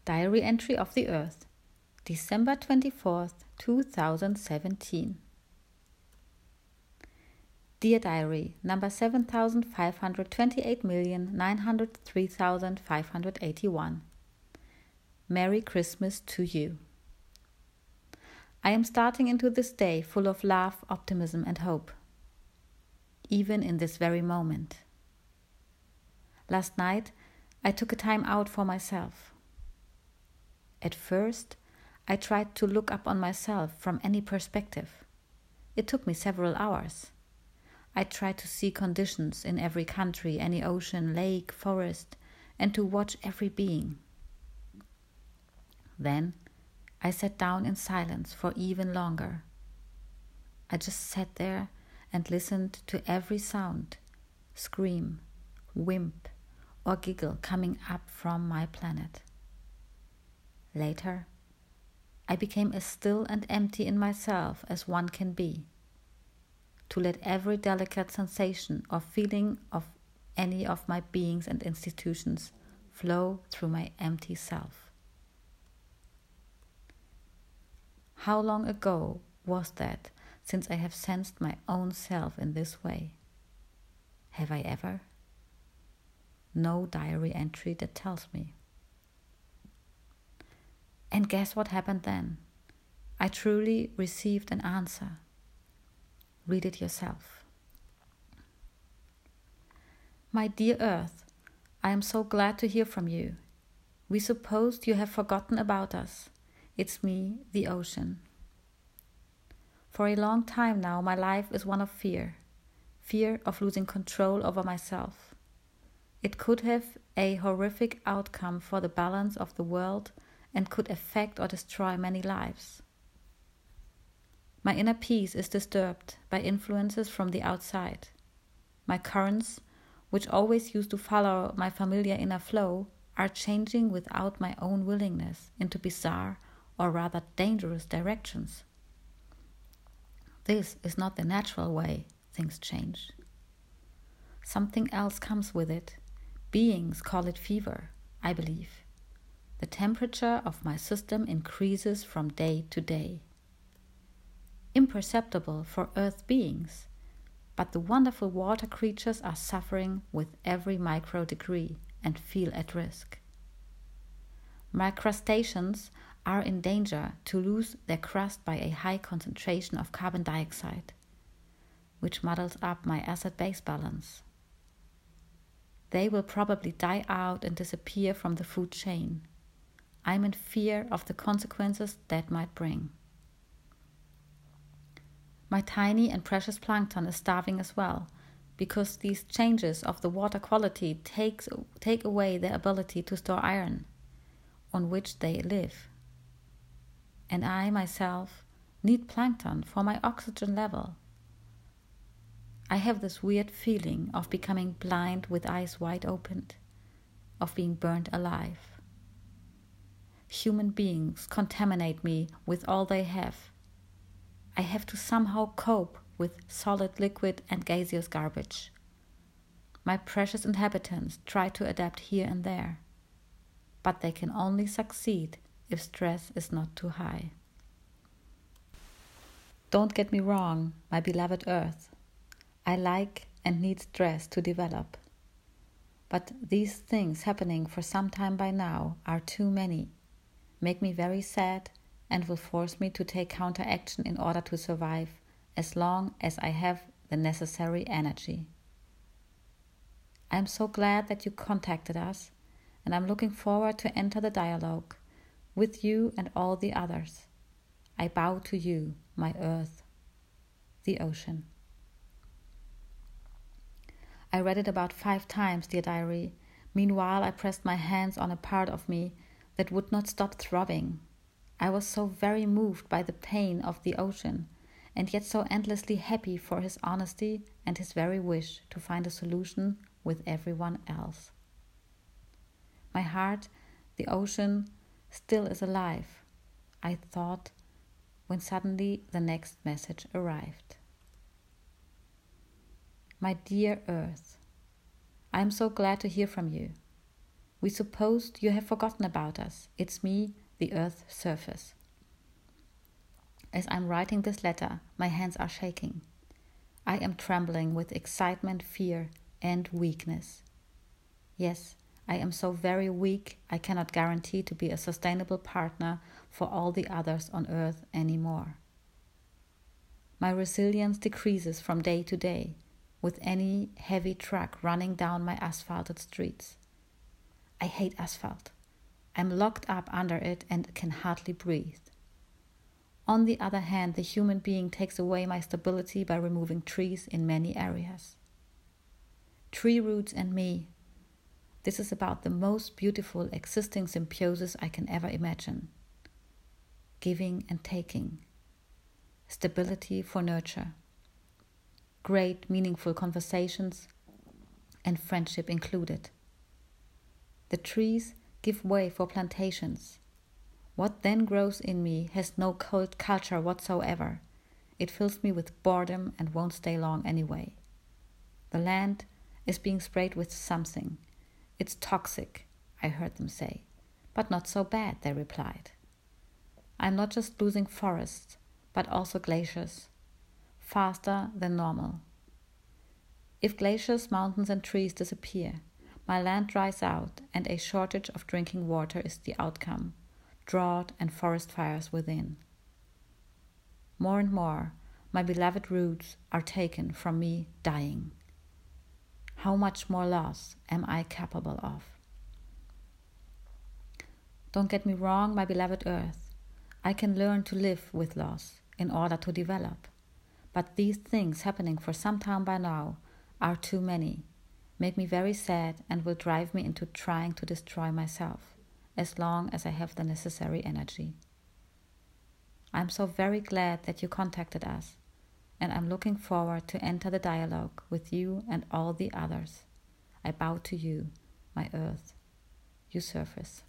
Diary entry of the Earth, December 24th, 2017. Dear Diary, number 7,528,903,581. Merry Christmas to you. I am starting into this day full of love, optimism and hope. Even in this very moment. Last night, I took a time out for myself. At first, I tried to look up on myself from any perspective. It took me several hours. I tried to see conditions in every country, any ocean, lake, forest, and to watch every being. Then, I sat down in silence for even longer. I just sat there and listened to every sound, scream, wimp, or giggle coming up from my planet. Later, I became as still and empty in myself as one can be, to let every delicate sensation or feeling of any of my beings and institutions flow through my empty self. How long ago was that since I have sensed my own self in this way? Have I ever? No diary entry that tells me. And guess what happened then? I truly received an answer. Read it yourself. My dear Earth, I am so glad to hear from you. We supposed you have forgotten about us. It's me, the ocean. For a long time now, my life is one of fear. Fear of losing control over myself. It could have a horrific outcome for the balance of the world and could affect or destroy many lives. My inner peace is disturbed by influences from the outside. My currents, which always used to follow my familiar inner flow, are changing without my own willingness into bizarre or rather dangerous directions. This is not the natural way things change. Something else comes with it. Beings call it fever, I believe. The temperature of my system increases from day to day. Imperceptible for Earth beings, but the wonderful water creatures are suffering with every micro degree and feel at risk. My crustaceans are in danger to lose their crust by a high concentration of carbon dioxide, which muddles up my acid-base balance. They will probably die out and disappear from the food chain. I'm in fear of the consequences that might bring. My tiny and precious plankton is starving as well, because these changes of the water quality take away their ability to store iron, on which they live. And I myself need plankton for my oxygen level. I have this weird feeling of becoming blind with eyes wide open, of being burnt alive. Human beings contaminate me with all they have. I have to somehow cope with solid, liquid, and gaseous garbage. My precious inhabitants try to adapt here and there, but they can only succeed if stress is not too high. Don't get me wrong, my beloved Earth. I like and need stress to develop. But these things happening for some time by now are too many, make me very sad, and will force me to take counteraction in order to survive as long as I have the necessary energy. I am so glad that you contacted us, and I'm looking forward to enter the dialogue with you and all the others. I bow to you, my Earth, the ocean. I read it about 5 times, dear diary. Meanwhile, I pressed my hands on a part of me that would not stop throbbing. I was so very moved by the pain of the ocean, and yet so endlessly happy for his honesty and his very wish to find a solution with everyone else. My heart, the ocean, still is alive, I thought, when suddenly the next message arrived. My dear Earth, I am so glad to hear from you. We supposed you have forgotten about us. It's me, the Earth's surface. As I'm writing this letter, my hands are shaking. I am trembling with excitement, fear, and weakness. Yes, I am so very weak, I cannot guarantee to be a sustainable partner for all the others on Earth anymore. My resilience decreases from day to day, with any heavy truck running down my asphalted streets. I hate asphalt. I'm locked up under it and can hardly breathe. On the other hand, the human being takes away my stability by removing trees in many areas. Tree roots and me. This is about the most beautiful existing symbiosis I can ever imagine. Giving and taking. Stability for nurture. Great, meaningful conversations and friendship included. The trees give way for plantations. What then grows in me has no culture whatsoever. It fills me with boredom and won't stay long anyway. The land is being sprayed with something. It's toxic, I heard them say. But not so bad, they replied. I'm not just losing forests, but also glaciers. Faster than normal. If glaciers, mountains and trees disappear, my land dries out and a shortage of drinking water is the outcome, drought and forest fires within. More and more, my beloved roots are taken from me dying. How much more loss am I capable of? Don't get me wrong, my beloved Earth. I can learn to live with loss in order to develop. But these things happening for some time by now are too many, make me very sad and will drive me into trying to destroy myself, as long as I have the necessary energy. I'm so very glad that you contacted us, and I'm looking forward to enter the dialogue with you and all the others. I bow to you, my Earth, you surface.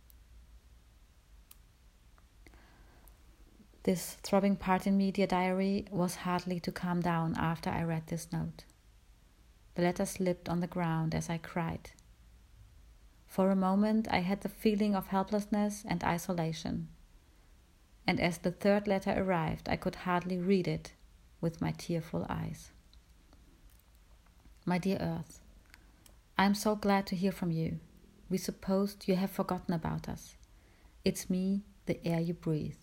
This throbbing part in me, dear diary, was hardly to calm down after I read this note. The letter slipped on the ground as I cried. For a moment I had the feeling of helplessness and isolation, and as the third letter arrived I could hardly read it with my tearful eyes. My dear Earth, I am so glad to hear from you. We supposed you have forgotten about us. It's me, the air you breathe.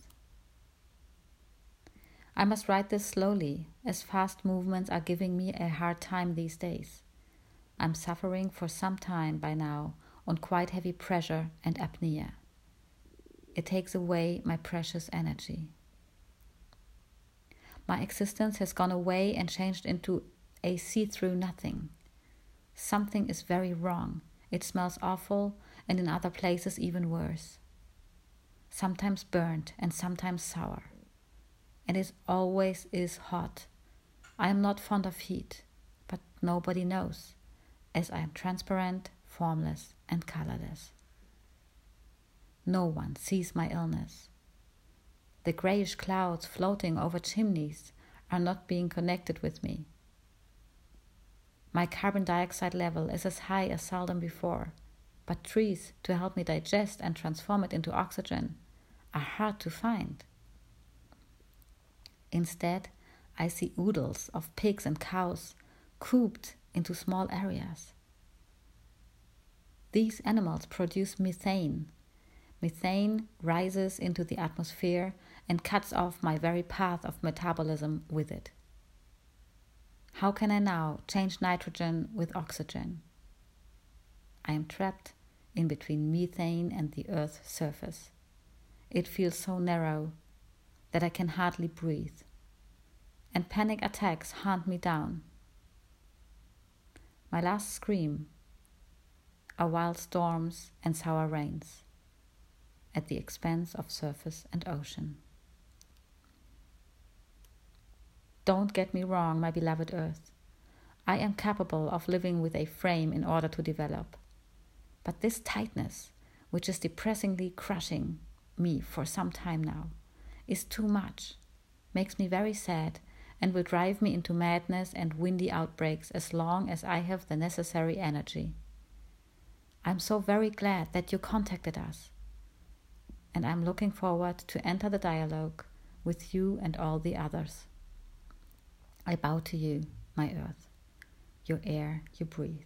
I must write this slowly, as fast movements are giving me a hard time these days. I'm suffering for some time by now on quite heavy pressure and apnea. It takes away my precious energy. My existence has gone away and changed into a see-through nothing. Something is very wrong. It smells awful, and in other places even worse. Sometimes burnt and sometimes sour. And it always is hot. I am not fond of heat, but nobody knows, as I am transparent, formless, and colorless. No one sees my illness. The grayish clouds floating over chimneys are not being connected with me. My carbon dioxide level is as high as seldom before, but trees to help me digest and transform it into oxygen are hard to find. Instead, I see oodles of pigs and cows cooped into small areas. These animals produce methane. Methane rises into the atmosphere and cuts off my very path of metabolism with it. How can I now change nitrogen with oxygen? I am trapped in between methane and the Earth's surface. It feels so narrow that I can hardly breathe, and panic attacks hunt me down. My last scream are wild storms and sour rains at the expense of surface and ocean. Don't get me wrong, my beloved Earth. I am capable of living with a frame in order to develop. But this tightness, which is depressingly crushing me for some time now, is too much, makes me very sad, and will drive me into madness and windy outbreaks as long as I have the necessary energy. I'm so very glad that you contacted us, and I'm looking forward to enter the dialogue with you and all the others. I bow to you, my earth, your air you breathe.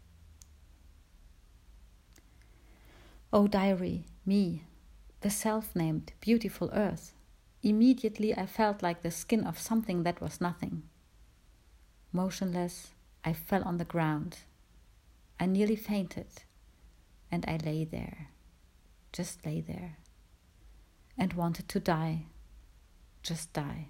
Oh diary, me, the self-named beautiful earth. Immediately I felt like the skin of something that was nothing. Motionless, I fell on the ground. I nearly fainted, and I lay there, just lay there, and wanted to die, just die.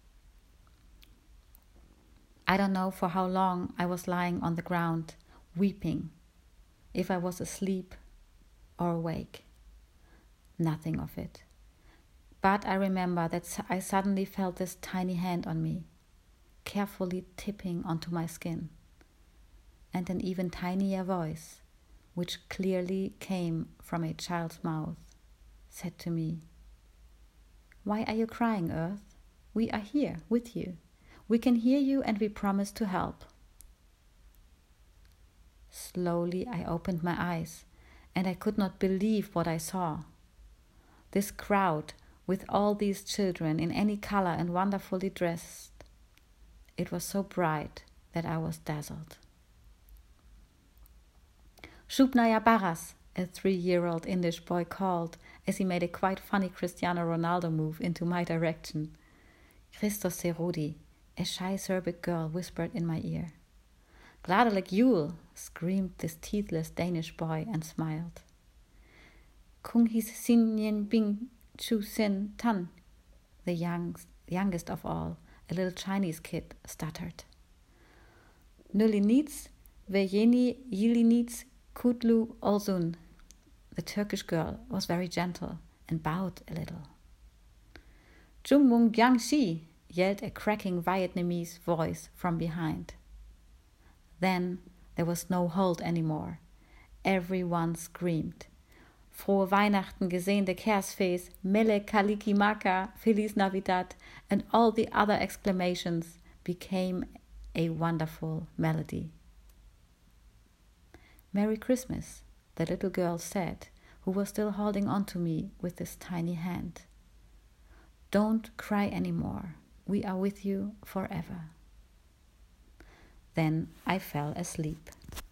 I don't know for how long I was lying on the ground, weeping, if I was asleep or awake. Nothing of it. But I remember that I suddenly felt this tiny hand on me, carefully tipping onto my skin, and an even tinier voice, which clearly came from a child's mouth, said to me, "Why are you crying, Earth? We are here with you. We can hear you and we promise to help." Slowly I opened my eyes, and I could not believe what I saw. This crowd with all these children in any color and wonderfully dressed. It was so bright that I was dazzled. "Shubnaya Baras," a 3-year-old Indisch boy called as he made a quite funny Cristiano Ronaldo move into my direction. "Christos Serudi," a shy Serbic girl whispered in my ear. "Gladelijk Yule," screamed this teethless Danish boy and smiled. "Kung his sinyen bing chu sen tan," the youngest of all, a little Chinese kid, stuttered. "Nulinits vejeni yilinits kutlu olsun." The Turkish girl was very gentle and bowed a little. "Jumung Jiangxi," yelled a cracking Vietnamese voice from behind. Then there was no hold anymore. Everyone screamed. "Frohe Weihnachten, gesehnte Kersfeest, Mele Kalikimaka, Feliz Navidad," and all the other exclamations became a wonderful melody. "Merry Christmas," the little girl said, who was still holding on to me with this tiny hand. "Don't cry anymore. We are with you forever." Then I fell asleep.